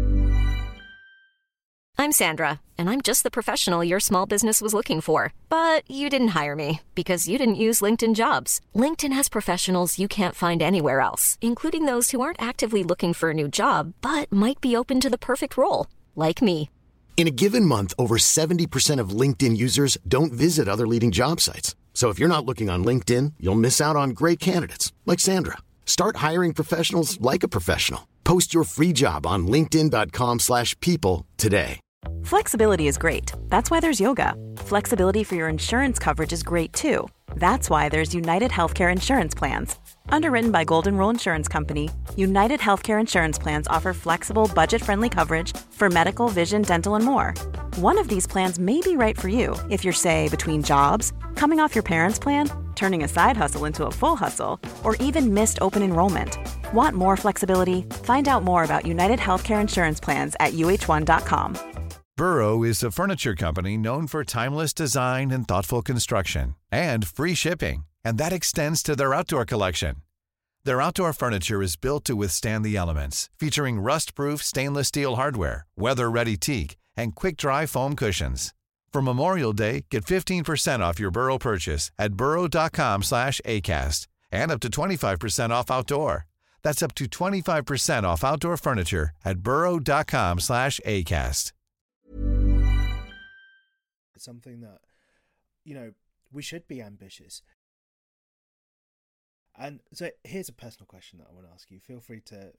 I'm Sandra, and I'm just the professional your small business was looking for. But you didn't hire me because you didn't use LinkedIn Jobs. LinkedIn has professionals you can't find anywhere else, including those who aren't actively looking for a new job, but might be open to the perfect role, like me. In a given month, over 70% of LinkedIn users don't visit other leading job sites. So if you're not looking on LinkedIn, you'll miss out on great candidates like Sandra. Start hiring professionals like a professional. Post your free job on linkedin.com/people today. Flexibility is great. That's why there's yoga. Flexibility for your insurance coverage is great too. That's why there's United Healthcare Insurance Plans. Underwritten by Golden Rule Insurance Company, United Healthcare Insurance Plans offer flexible, budget-friendly coverage for medical, vision, dental, and more. One of these plans may be right for you if you're, say, between jobs, coming off your parents' plan, turning a side hustle into a full hustle, or even missed open enrollment. Want more flexibility? Find out more about United Healthcare Insurance Plans at uh1.com. Burrow is a furniture company known for timeless design and thoughtful construction, and free shipping, and that extends to their outdoor collection. Their outdoor furniture is built to withstand the elements, featuring rust-proof stainless steel hardware, weather-ready teak, and quick-dry foam cushions. For Memorial Day, get 15% off your Burrow purchase at burrow.com/acast, and up to 25% off outdoor. That's up to 25% off outdoor furniture at burrow.com/acast. It's something that, we should be ambitious. And so here's a personal question that I want to ask you. Feel free to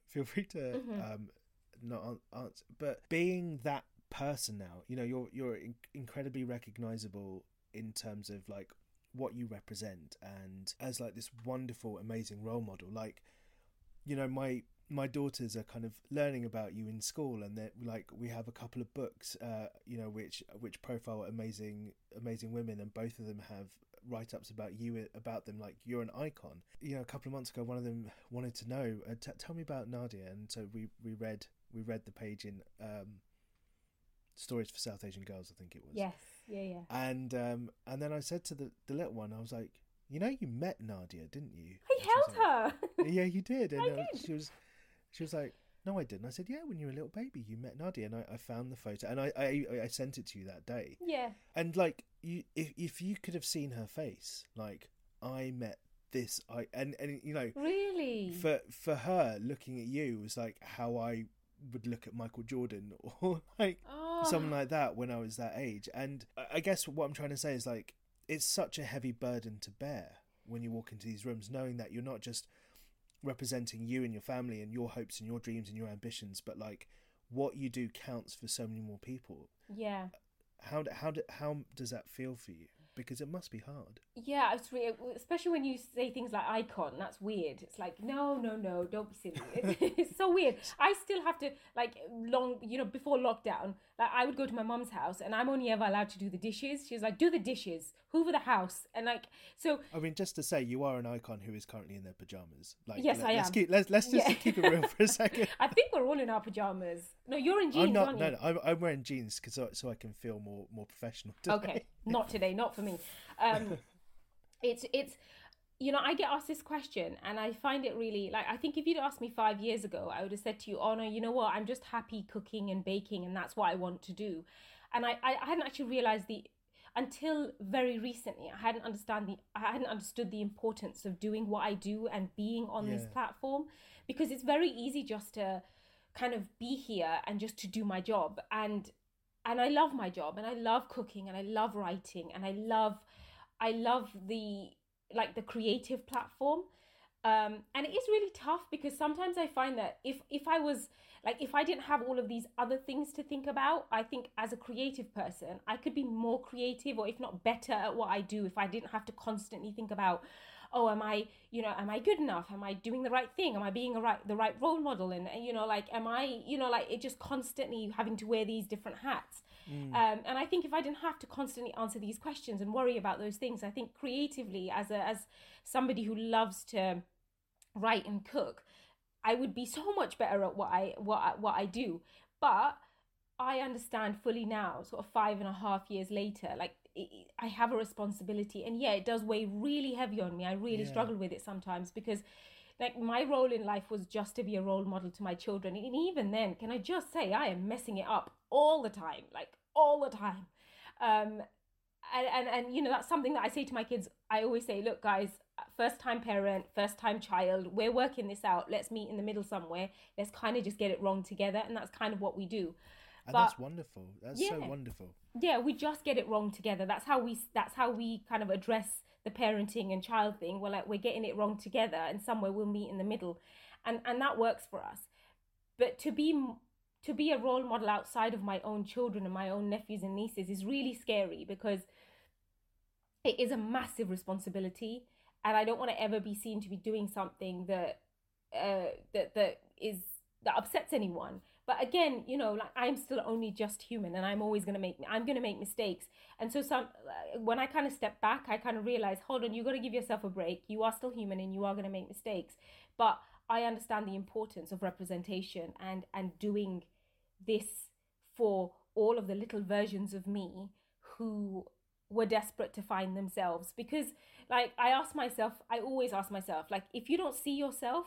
not answer. But being that person now, you're incredibly recognizable in terms of like what you represent, and as like this wonderful, amazing role model. Like, my daughters are kind of learning about you in school, and that like we have a couple of books which profile amazing women, and both of them have write-ups about them, like you're an icon. A couple of months ago, one of them wanted to know, tell me about Nadia, and so we read the page in Stories for South Asian Girls, I think it was. Yes, yeah. And then I said to the little one, I was like, you met Nadia, didn't you? I held her. Yeah, you did. And I did. She was like, no, I didn't. I said, yeah, when you were a little baby, you met Nadia, and I found the photo, and I sent it to you that day. Yeah. And like, if you could have seen her face, like, I met this, and really, for her, looking at you was like how I would look at Michael Jordan or like something like that when I was that age. And I guess what I'm trying to say is like, it's such a heavy burden to bear when you walk into these rooms, knowing that you're not just representing you and your family and your hopes and your dreams and your ambitions, but like what you do counts for so many more people. Yeah. How does that feel for you? Because it must be hard. Yeah, it's really, especially when you say things like icon. That's weird. It's like, no, don't be silly. It's so weird. I still have to, like, before lockdown, like, I would go to my mum's house and I'm only ever allowed to do the dishes. She was like, do the dishes, hoover the house, and like, so. I mean, just to say, you are an icon who is currently in their pajamas. Like, yes, I am. Let's just keep it real for a second. I think we're all in our pajamas. No, you're in jeans, aren't you? No, I'm wearing jeans so I can feel more professional today. Okay, not today, not for me. It's I get asked this question and I find it really, like, I think if you'd asked me 5 years ago, I would have said to you, oh no, you know what, I'm just happy cooking and baking and that's what I want to do. And I hadn't actually realized until very recently, I hadn't understood the importance of doing what I do and being on this platform, because it's very easy just to kind of be here and just to do my job. And I love my job and I love cooking and I love writing and I love the creative platform. And it is really tough because sometimes I find that if I didn't have all of these other things to think about, I think as a creative person, I could be more creative, or if not better at what I do, if I didn't have to constantly think about, oh, am I good enough? Am I doing the right thing? Am I being the right role model? And, am I, it just constantly having to wear these different hats. And I think if I didn't have to constantly answer these questions and worry about those things, I think creatively, as somebody who loves to write and cook, I would be so much better at what I do. But I understand fully now, sort of 5.5 years later, like, I have a responsibility, and it does weigh really heavy on me. I really struggle with it sometimes because, like, my role in life was just to be a role model to my children, and even then, can I just say, I am messing it up all the time, and that's something that I say to my kids. I always say, look guys, first time parent, first time child, we're working this out, let's meet in the middle somewhere, let's kind of just get it wrong together, and that's kind of what we do. And that's wonderful. That's so wonderful. Yeah, we just get it wrong together. That's how we kind of address the parenting and child thing. We're getting it wrong together, and somewhere we'll meet in the middle, and that works for us. But to be a role model outside of my own children and my own nephews and nieces is really scary, because it is a massive responsibility, and I don't want to ever be seen to be doing something that upsets anyone. But again, I'm still only just human, and I'm going to make mistakes. And so when I kind of step back, I kind of realize, hold on, you got to give yourself a break. You are still human and you are going to make mistakes. But I understand the importance of representation and doing this for all of the little versions of me who were desperate to find themselves. Because, like, I always ask myself, like, if you don't see yourself,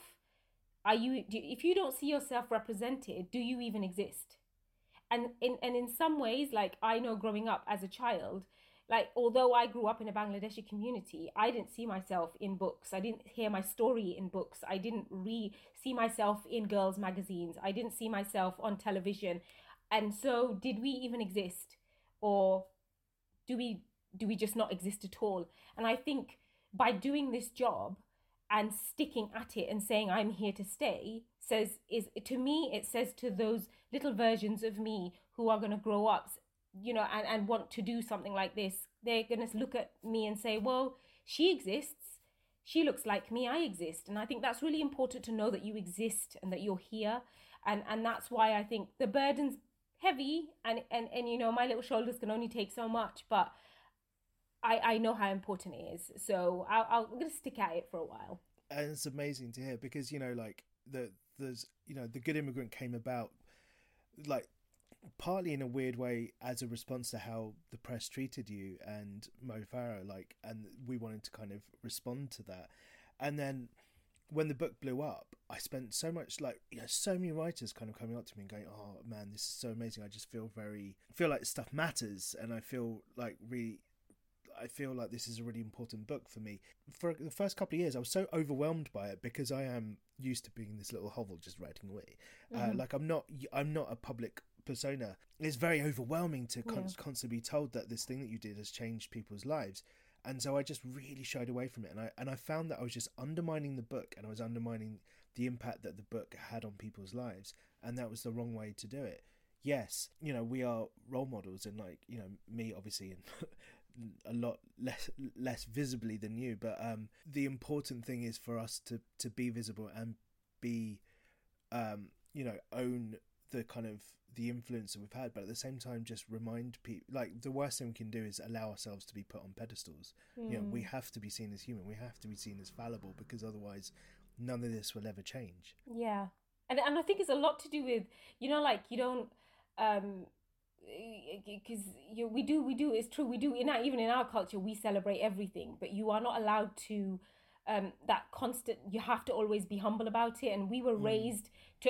if you don't see yourself represented, do you even exist? And in some ways, like, I know growing up as a child, like, although I grew up in a Bangladeshi community, I didn't see myself in books. I didn't hear my story in books. I didn't see myself in girls' magazines. I didn't see myself on television. And so did we even exist? Or do we just not exist at all? And I think by doing this job and sticking at it and saying I'm here to stay, it says to those little versions of me who are going to grow up, and want to do something like this, they're going to look at me and say, well, she exists, she looks like me, I exist. And I think that's really important to know, that you exist and that you're here. And that's why I think the burden's heavy, and my little shoulders can only take so much, but I know how important it is. So I'm going to stick at it for a while. And it's amazing to hear, because, the Good Immigrant came about, like, partly in a weird way as a response to how the press treated you and Mo Farah, like, and we wanted to kind of respond to that. And then when the book blew up, I spent so much, so many writers kind of coming up to me and going, oh man, this is so amazing. I just feel like stuff matters, and I feel like this is a really important book for me. For the first couple of years, I was so overwhelmed by it, because I am used to being this little hovel just writing away. I'm not a public persona. It's very overwhelming to constantly be told that this thing that you did has changed people's lives. And so I just really shied away from it, and I found that I was just undermining the book, and I was undermining the impact that the book had on people's lives, and that was the wrong way to do it. Yes, you know, we are role models, and like, you know, me obviously, and a lot less visibly than you, but the important thing is for us to be visible and be you know, own the kind of the influence that we've had, but at the same time just remind people, like, the worst thing we can do is allow ourselves to be put on pedestals. You know, we have to be seen as human, we have to be seen as fallible, because otherwise none of this will ever change. Yeah. And I think it's a lot to do with, you know, like, you don't because we do, it's true, we do, even in our culture we celebrate everything, but you are not allowed to that constant, you have to always be humble about it. And we were raised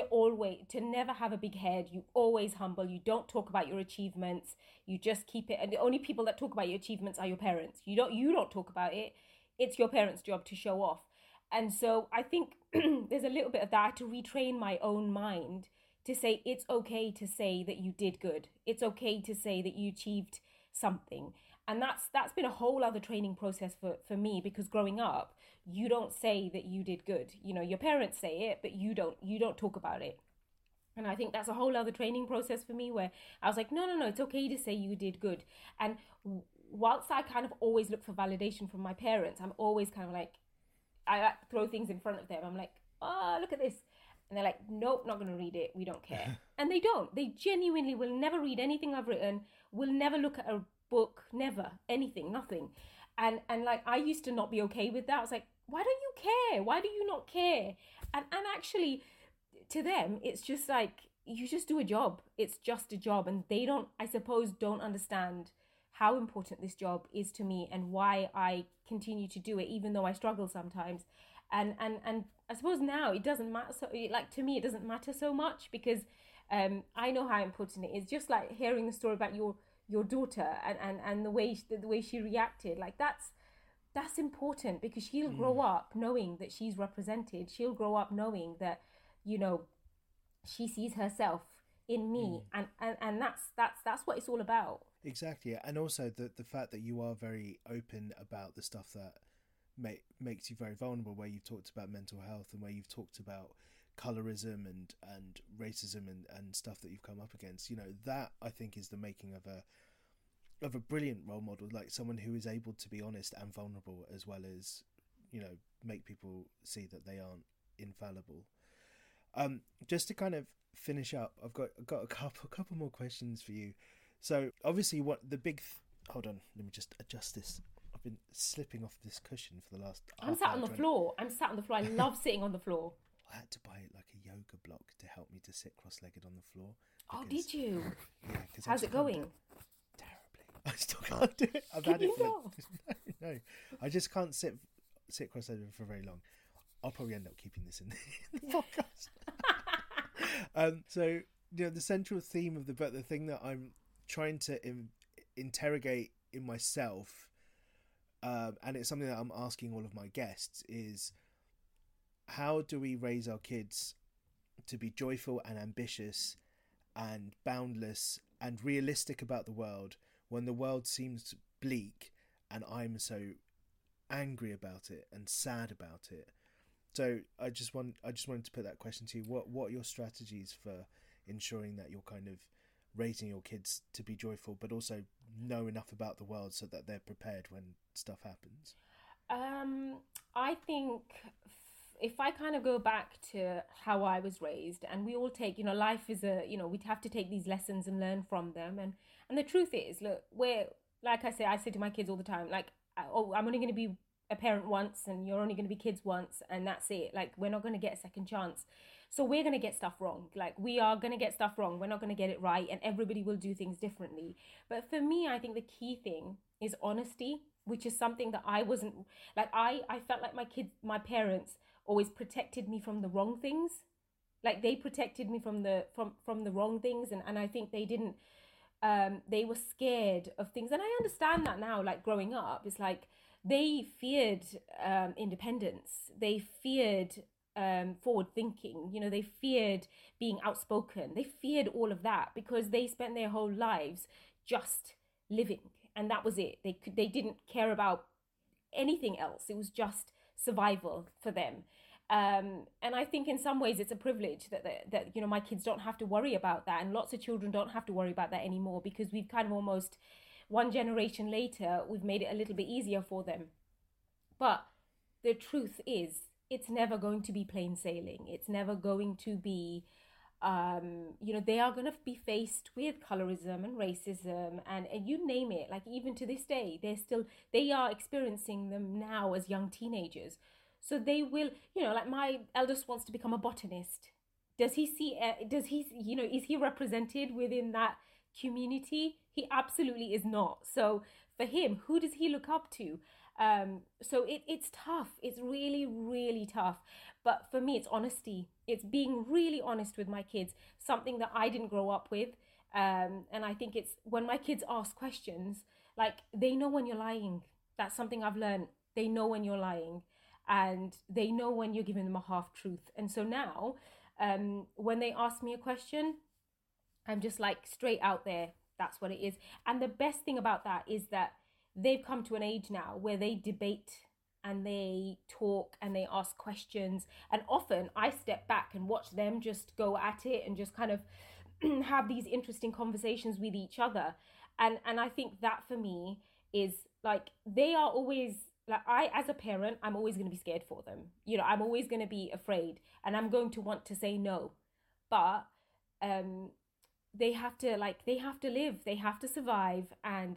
to never have a big head. You always humble, you don't talk about your achievements, you just keep it, and the only people that talk about your achievements are your parents. You don't talk about it, it's your parents' job to show off. And so I think there's a little bit of that, to retrain my own mind to say it's okay to say that you did good, it's okay to say that you achieved something. And that's been a whole other training process for me, because growing up, you don't say that you did good. You know, your parents say it, but you don't talk about it. And I think that's a whole other training process for me, where I was like, no, it's okay to say you did good. And whilst I kind of always look for validation from my parents, I'm always kind of like, I throw things in front of them. I'm like, oh, look at this. And they're like, nope, not going to read it. We don't care. And they don't. They genuinely will never read anything I've written, will never look at a book, never, anything, nothing. And like, I used to not be okay with that. I was like, why don't you care? Why do you not care? And actually, to them, it's just like, you just do a job. It's just a job. And they don't, I suppose, don't understand how important this job is to me and why I continue to do it, even though I struggle sometimes. And I suppose now it doesn't matter. So, like, to me, it doesn't matter so much, because I know how important it is. Just like hearing the story about your daughter and the way she reacted, like, that's important, because she'll grow up knowing that she's represented. She'll grow up knowing that, you know, she sees herself in me, and that's what it's all about. Exactly. And also the fact that you are very open about the stuff that makes you very vulnerable, where you've talked about mental health, and where you've talked about colorism and racism and stuff that you've come up against. You know, that I think is the making of a brilliant role model, like someone who is able to be honest and vulnerable, as well as, you know, make people see that they aren't infallible. Just to kind of finish up, I've got a couple more questions for you. So obviously, what the big hold on, let me just adjust this. I've been slipping off this cushion for the last. I'm sat on the floor. I love sitting on the floor. I had to buy like a yoga block to help me to sit cross-legged on the floor. Oh, did you? Yeah. How's it going? Terribly. I still can't do it. I've had it for no. I just can't sit cross-legged for very long. I'll probably end up keeping this in the podcast. So, you know, the central theme of the book, the thing that I'm trying to interrogate in myself, and it's something that I'm asking all of my guests, is how do we raise our kids to be joyful and ambitious and boundless and realistic about the world when the world seems bleak and I'm so angry about it and sad about it? So I just wanted to put that question to you. What are your strategies for ensuring that you're kind of raising your kids to be joyful, but also know enough about the world so that they're prepared when stuff happens? I think if I kind of go back to how I was raised, and we all take, you know, life is we have to take these lessons and learn from them. And the truth is, look, like I say to my kids all the time, like, I'm only going to be a parent once, and you're only going to be kids once, and that's it. Like, we're not going to get a second chance. So we're going to get stuff wrong. Like, we are going to get stuff wrong. We're not going to get it right, and everybody will do things differently. But for me, I think the key thing is honesty, which is something that I wasn't, like, I felt like my parents always protected me from the wrong things. Like, they protected me from the wrong things, and I think they didn't, they were scared of things. And I understand that now, like, growing up, it's like, they feared independence. They feared forward thinking. You know, they feared being outspoken. They feared all of that because they spent their whole lives just living, and that was it. They didn't care about anything else. It was just survival for them. And I think in some ways it's a privilege that you know, my kids don't have to worry about that, and lots of children don't have to worry about that anymore, because we've kind of almost, one generation later, we've made it a little bit easier for them. But the truth is, it's never going to be plain sailing. It's never going to be, you know, they are going to be faced with colorism and racism and you name it. Like, even to this day, they are experiencing them now as young teenagers. So they will, you know, like my eldest wants to become a botanist. Is he represented within that community? He absolutely is not. So for him, who does he look up to? So it's tough. It's really, really tough. But for me, it's honesty. It's being really honest with my kids, something that I didn't grow up with. And I think it's when my kids ask questions, like, they know when you're lying. That's something I've learned. They know when you're lying, and they know when you're giving them a half truth. And so now, when they ask me a question, I'm just like, straight out there. That's what it is. And the best thing about that is that they've come to an age now where they debate and they talk and they ask questions. And often I step back and watch them just go at it and just kind of have these interesting conversations with each other. And I think that for me is like, they are always, like, I, as a parent, I'm always going to be scared for them. You know, I'm always going to be afraid, and I'm going to want to say no. But they have to live, they have to survive, and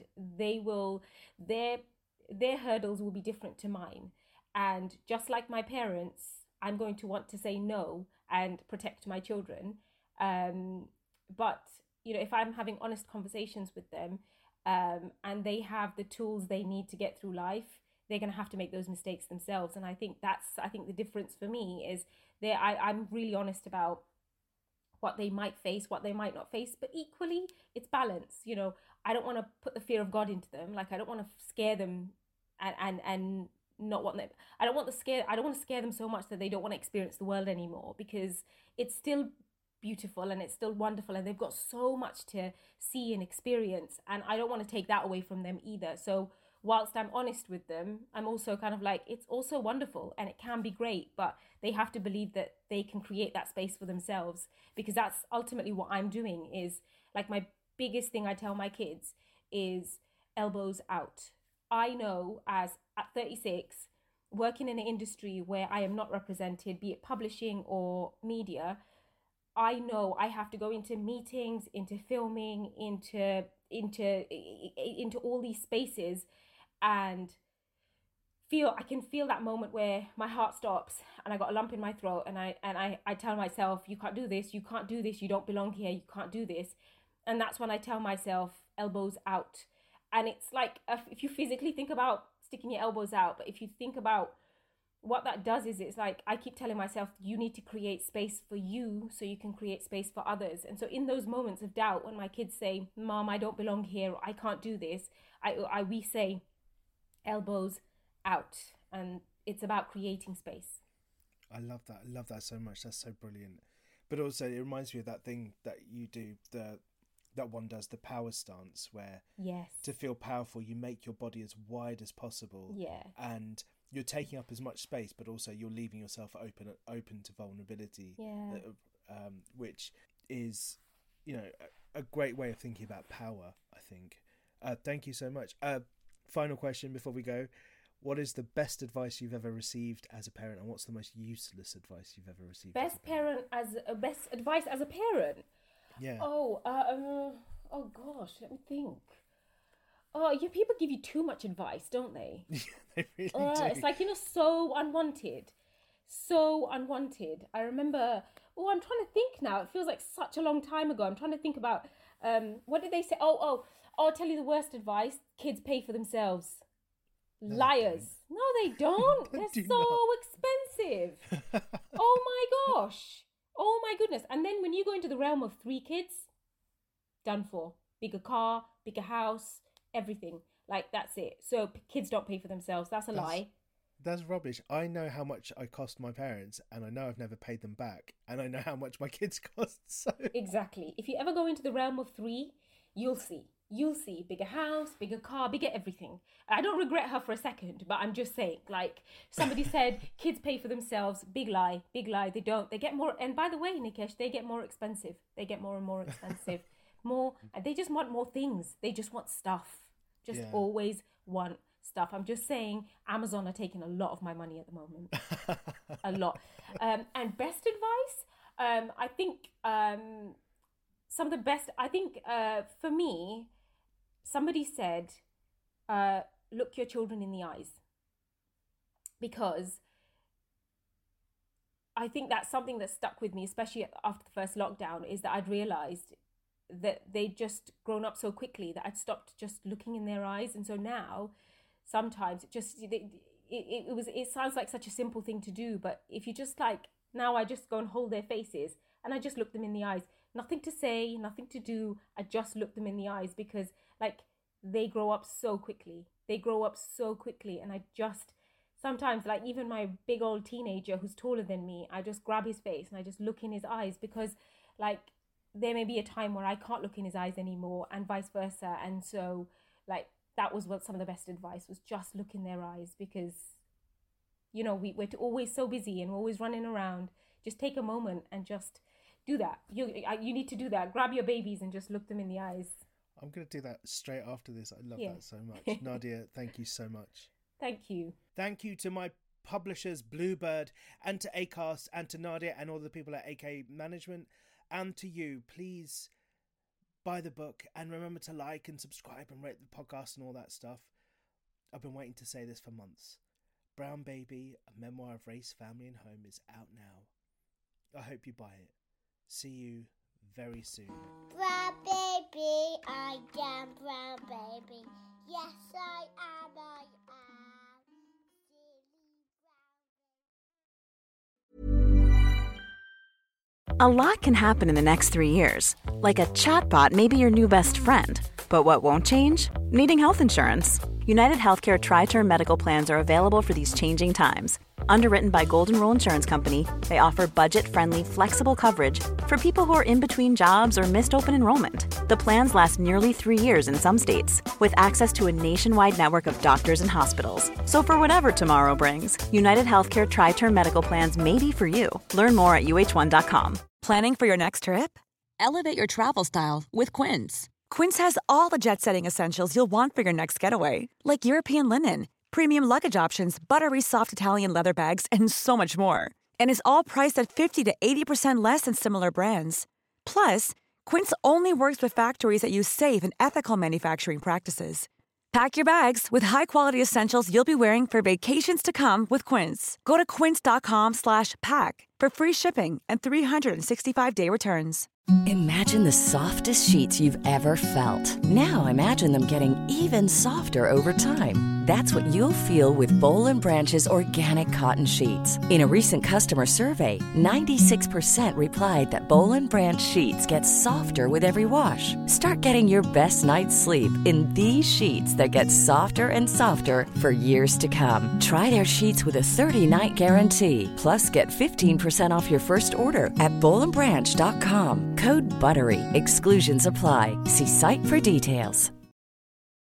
their hurdles will be different to mine. And just like my parents, I'm going to want to say no and protect my children. But, you know, if I'm having honest conversations with them, and they have the tools they need to get through life, they're going to have to make those mistakes themselves. And I think the difference for me is I'm really honest about what they might face, what they might not face, but equally it's balance. You know, I don't want to put the fear of God into them. Like, I don't want to scare them and not want them. I don't want to scare them so much that they don't want to experience the world anymore, because it's still beautiful and it's still wonderful and they've got so much to see and experience, and I don't want to take that away from them either. So whilst I'm honest with them, I'm also kind of like, it's also wonderful and it can be great, but they have to believe that they can create that space for themselves, because that's ultimately what I'm doing. Is like, my biggest thing I tell my kids is elbows out. I know, as at 36, working in an industry where I am not represented, be it publishing or media, I know I have to go into meetings, into filming, into all these spaces, and I can feel that moment where my heart stops and I got a lump in my throat, and I tell myself, you can't do this, you can't do this, you don't belong here, you can't do this. And that's when I tell myself, elbows out. And it's like, if you physically think about sticking your elbows out, but if you think about what that does, is it's like, I keep telling myself, you need to create space for you so you can create space for others. And so in those moments of doubt, when my kids say, Mom, I don't belong here, I can't do this, we say, elbows out. And it's about creating space. I love that so much. That's so brilliant. But also, it reminds me of that thing that you do, that one does, the power stance, where yes, to feel powerful, you make your body as wide as possible. Yeah. And you're taking up as much space, but also you're leaving yourself open to vulnerability. Yeah. Which is, you know, a great way of thinking about power, I think. Thank you so much. Final question before we go. What is the best advice you've ever received as a parent, and what's the most useless advice you've ever received? Best advice as a parent? Yeah. Oh gosh, let me think. Oh, yeah, people give you too much advice, don't they? They really do. It's like, you know, so unwanted. I remember, I'm trying to think now. It feels like such a long time ago. I'm trying to think about, what did they say? I'll tell you the worst advice. Kids pay for themselves. No, Liars. No, they don't. They're so expensive. Oh my gosh. Oh my goodness. And then when you go into the realm of 3 kids, done for. Bigger car, bigger house, everything. Like, that's it. So kids don't pay for themselves. That's a lie. That's rubbish. I know how much I cost my parents, and I know I've never paid them back, and I know how much my kids cost. So exactly. If you ever go into the realm of 3, you'll see. you'll see bigger house, bigger car, bigger everything. I don't regret her for a second, but I'm just saying, like somebody said, kids pay for themselves. Big lie, big lie. They don't. They get more. And by the way, Nikesh, they get more expensive. They get more and more expensive. And they just want more things. They just want stuff. Just always want stuff. I'm just saying, Amazon are taking a lot of my money at the moment. A lot. And best advice, I think some of the best, I think for me, somebody said, look your children in the eyes. Because I think that's something that stuck with me, especially after the first lockdown, is that I'd realized that they'd just grown up so quickly that I'd stopped just looking in their eyes. And so now, sometimes it sounds like such a simple thing to do, but if you just like, now I just go and hold their faces and I just look them in the eyes. Nothing to say, nothing to do. I just look them in the eyes because like they grow up so quickly. And I just, sometimes like even my big old teenager who's taller than me, I just grab his face and I just look in his eyes because like there may be a time where I can't look in his eyes anymore and vice versa. And so like that was what some of the best advice was, just look in their eyes because, you know, we're always so busy and we're always running around. Just take a moment and just do that. You need to do that. Grab your babies and just look them in the eyes. I'm going to do that straight after this. I love that so much. Nadia, thank you so much. Thank you. Thank you to my publishers, Bluebird, and to Acast, and to Nadia and all the people at AK Management, and to you. Please buy the book and remember to like and subscribe and rate the podcast and all that stuff. I've been waiting to say this for months. Brown Baby, a memoir of race, family and home is out now. I hope you buy it. See you very soon. Brown baby, I am brown baby. Yes, I am. A lot can happen in the next 3 years. Like a chatbot may be your new best friend. But what won't change? Needing health insurance. United Healthcare Tri-Term Medical Plans are available for these changing times. Underwritten by Golden Rule Insurance Company, they offer budget-friendly, flexible coverage for people who are in between jobs or missed open enrollment. The plans last nearly 3 years in some states, with access to a nationwide network of doctors and hospitals. So for whatever tomorrow brings, United Healthcare Tri-Term Medical Plans may be for you. Learn more at uh1.com. Planning for your next trip? Elevate your travel style with Quince. Quince has all the jet-setting essentials you'll want for your next getaway, like European linen, premium luggage options, buttery soft Italian leather bags, and so much more. And is all priced at 50 to 80% less than similar brands. Plus, Quince only works with factories that use safe and ethical manufacturing practices. Pack your bags with high-quality essentials you'll be wearing for vacations to come with Quince. Go to quince.com/pack for free shipping and 365-day returns. Imagine the softest sheets you've ever felt. Now imagine them getting even softer over time. That's what you'll feel with Boll & Branch's organic cotton sheets. In a recent customer survey, 96% replied that Boll & Branch sheets get softer with every wash. Start getting your best night's sleep in these sheets that get softer and softer for years to come. Try their sheets with a 30-night guarantee. Plus, get 15% off your first order at bollandbranch.com. Code BUTTERY. Exclusions apply. See site for details.